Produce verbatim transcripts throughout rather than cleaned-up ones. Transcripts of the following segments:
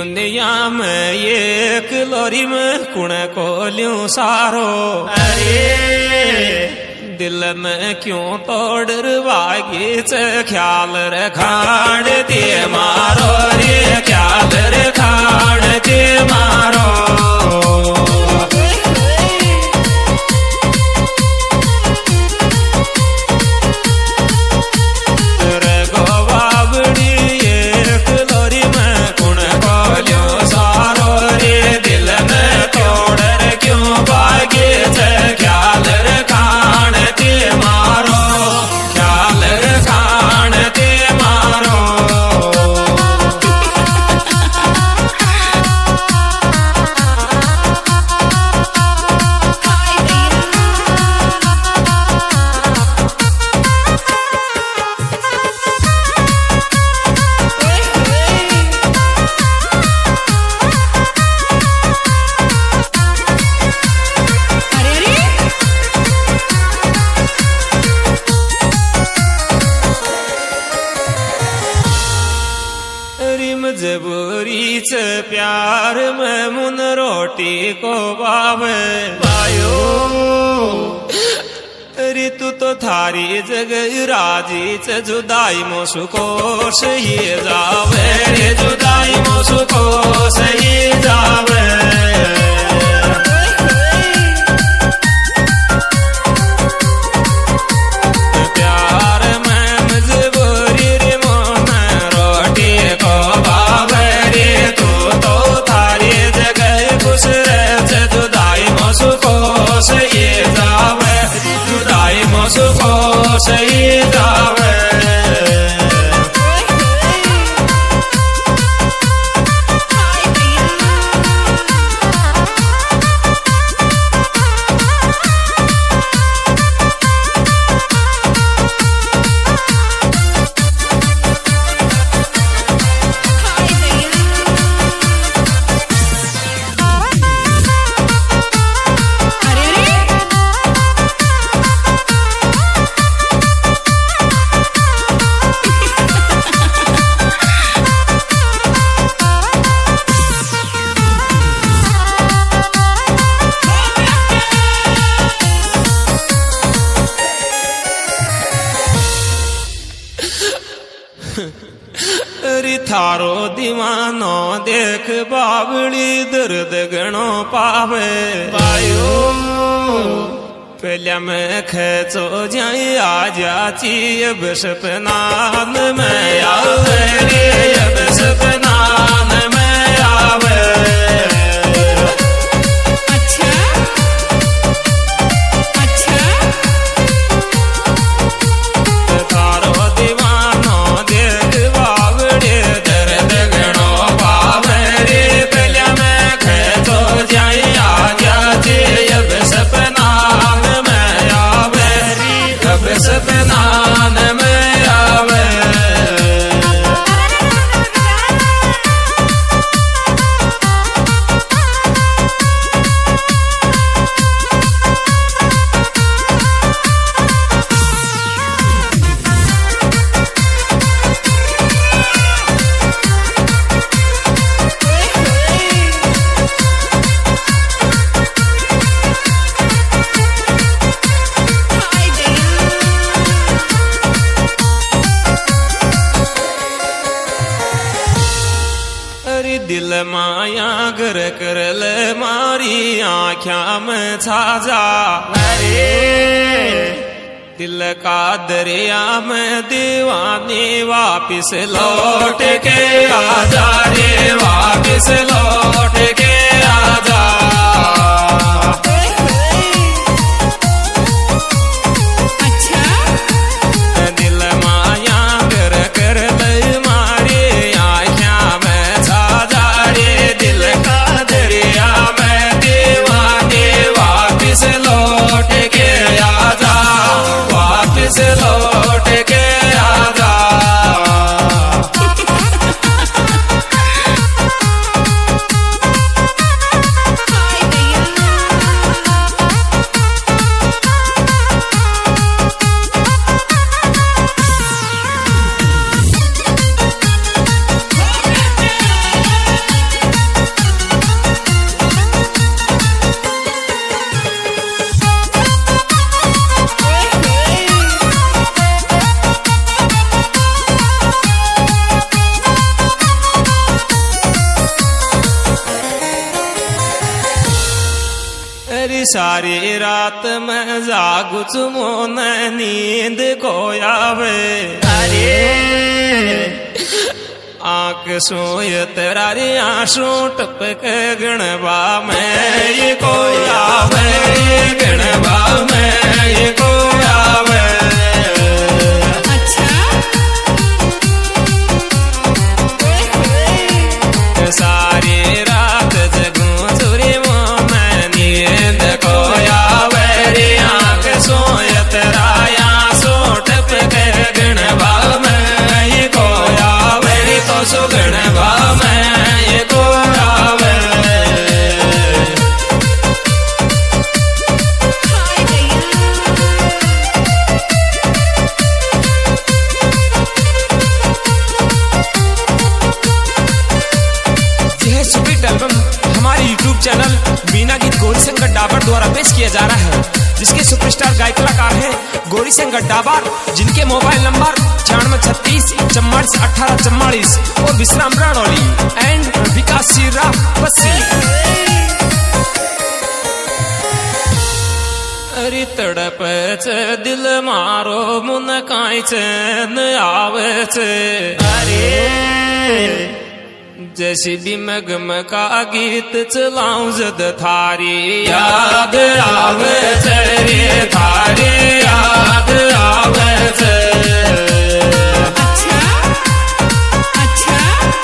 दुनिया में एक लोरी में कुण को ल्यूं सारो। अरे दिल में क्यों तोड़ वागी च ख्याल रखाड़ दे मारो रे ख्याल रखाड़ दे मारो। जबूरी च प्यार में मुन रोटी को बावे बायो। अरे तू तो थारी जगह राजी च जुदाई मोसु को सही जावे रे जुदाई मोसु को सही जावे। सही जावे अरे थारो दीवानो देख बावड़ी दर्द गणो पावे बायो। पहले मैं खेचो जाए आजा ची अब सपनान में आवे रे अब सपनान में आवे। दिल माया गर कर ले मारी आँख्या में छाजा। अरे दिल का दरिया में दीवानी वापिस लौट के आजा रे वापिस लौट के आजा। लौट के आजा अरे सारी रात में जागू मोन नींद को आवे। अरे आंख सोय तेरारी आंसू टपक गणवा में ये को आवे, गणवा में ये को आवे। सारी रात जगू चुरी मोन नींद को आवे रे, आंख सोय तेराया सोट पे गणवा में ये को आवे रे, तो सो गणवा में ये को आवे। हमारे यूट्यूब चैनल बीना गीत गौरी शंकर डाबर द्वारा पेश किया जा रहा है, जिसके सुपरस्टार गायक कलाकार हैं गौरी शंकर डाबर, जिनके मोबाइल नंबर छियानवे छत्तीस चम्वालीस अठारह चम्वालीस और विश्राम राणौली एंड विकास सिरा बस्सी। अरे तड़प दिल मारो मुन काई चैन आवे। अरे जैसी भी मगमका गीत चलाऊं जद थारी याद आवे रे, थारी याद आवे। अच्छा अच्छा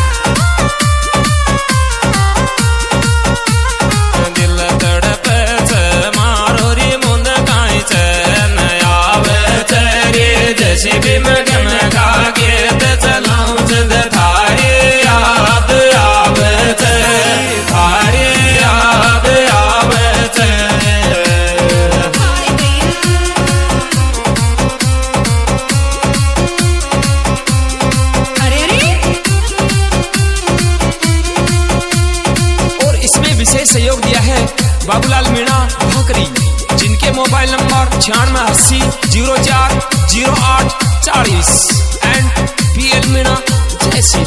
दिल तड़प मारो रे मुन काई चैन आवे रे, जैसी भी मगमका गीत चलाऊं जद थारी याद आवे, थारी याद आवे। अरे अरे और इसमें विशेष सहयोग दिया है बाबूलाल मीणा भाकरी, जिनके मोबाइल नंबर छियानवे अस्सी जीरो चार जीरो आठ चालीस एंड पी एल मीणा जैसी।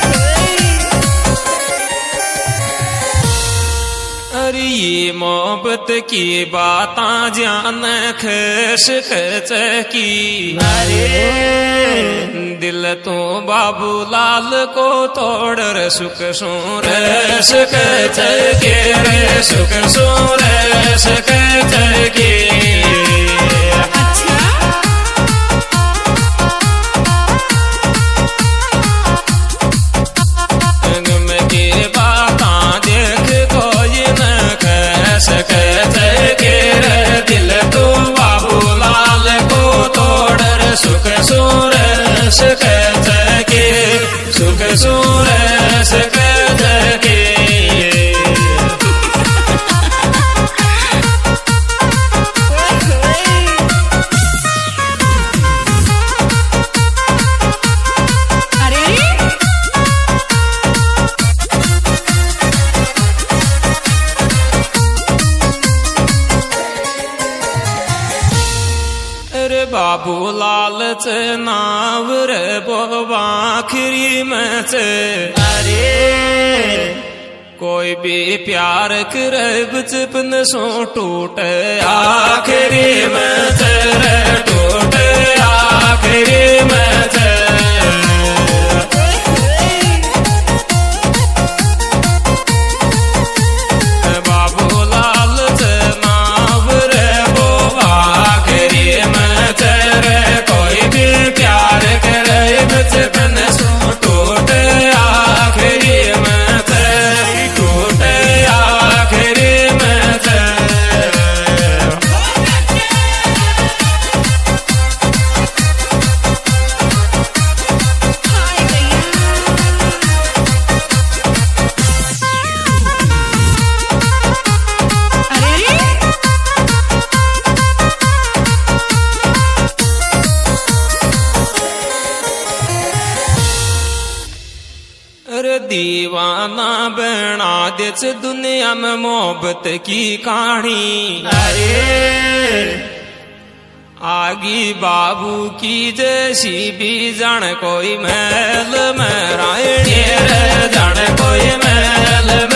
अरे ये मोहब्बत की बातां जान खश खच की। अरे दिल तो बाबूलाल को तोड़ रे, सुख सूर सुख के रे, सुख सूर सुख के। दिल तो बाबूलाल को तोड़ रे, सुख सूर सुख के, सुख सूर सुख के। बाबूलाल च नाव रे बोबा आखिरी में च। अरे कोई भी प्यार करे बचपन सो टूटे आखिरी में च रे, टूटे आखिरी में च। बाबूलाल च नाव रे बोबा आखिरी में च रे, कोई भी प्यार करे बचपन सो टूटे आखिरी में च, टूटे आखिरी में च। दीवाना बना दे दुनिया में मोहब्बत की कहानी। अरे आगी बाबू की जैसी भी जान कोई महल में रायणी रे, जान कोई महल